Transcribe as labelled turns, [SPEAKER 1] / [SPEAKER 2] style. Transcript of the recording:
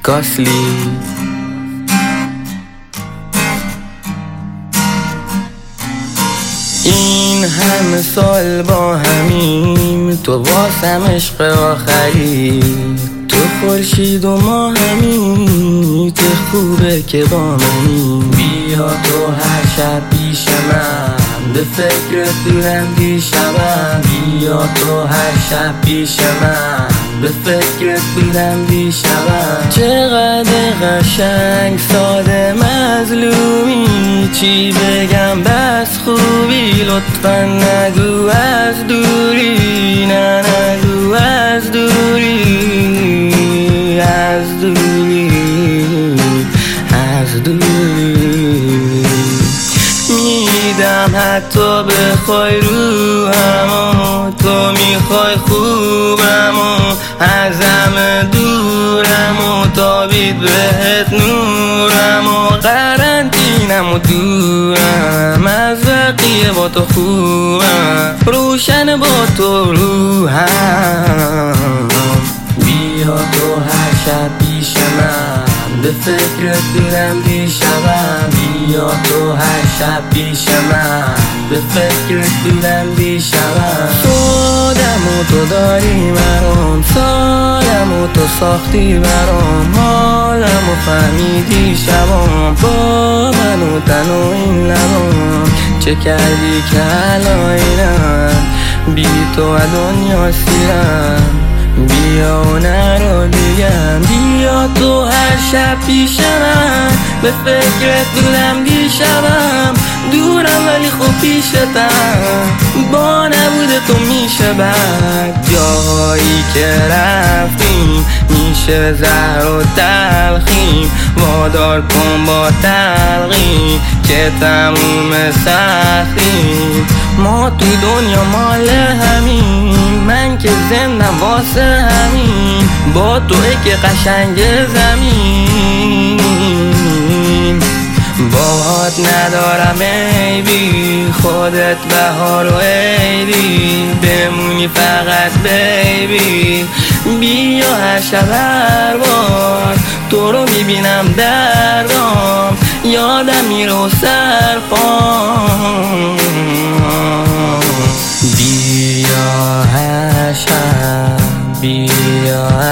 [SPEAKER 1] گاسلی. این همه سال با همیم، تو واسم عشق آخری، تو خورشید و ما همین، تو خوبه که با منی. بیا تو هر شب پیش من، به فکرت دورم دیشبم. بیا تو هر شب پیش من، به فکرت بودم دیشبم. چقدر قشنگ ساده مظلومی، چی بگم بس خوبی، لطفا نگو از دوری، نه نگو از دوری، از دوری، از دوری. میدم حتی بخوای روحمو، تو میخوای خوبمو، ازم دورمو، تابید بهت نورمو، قرنطینمو دورم، از بقیه با تو خوبم، روشن با تو روحم. بیا تو هر شب پیش من، به فکرت دورم دیشبم. بیا تو هر شب پیش من، به فکرت دورم دیشبم. خودمو تو داری برام، سالمو تو ساختی برام، حالمو فهمیدی شبام، با منو تن و این لبام. چه کردی که الان اینم، بی تو از دنیا سیرم. بیا و نرو دیگم، بیا تو هر شب پیش من، به فکرت بودم دیشبم. دورم ولی خوب پیشتم، با نبود تو میشه بد. جاهایی که رفتیم میشه زهر و تلخیم، وادار کن با تلقیم که تموم سختیم. ما تو دنیا مال همین، من که زندم واسه همین، با توئه که قشنگ زمین. باهات ندارم عیبی، خودت بهار و عیدی، بمونی فقط بیبی. بیا هر شب هر بار تو رو میبینم دردام، یادم میره و سرپام. بیا هر شب، بیا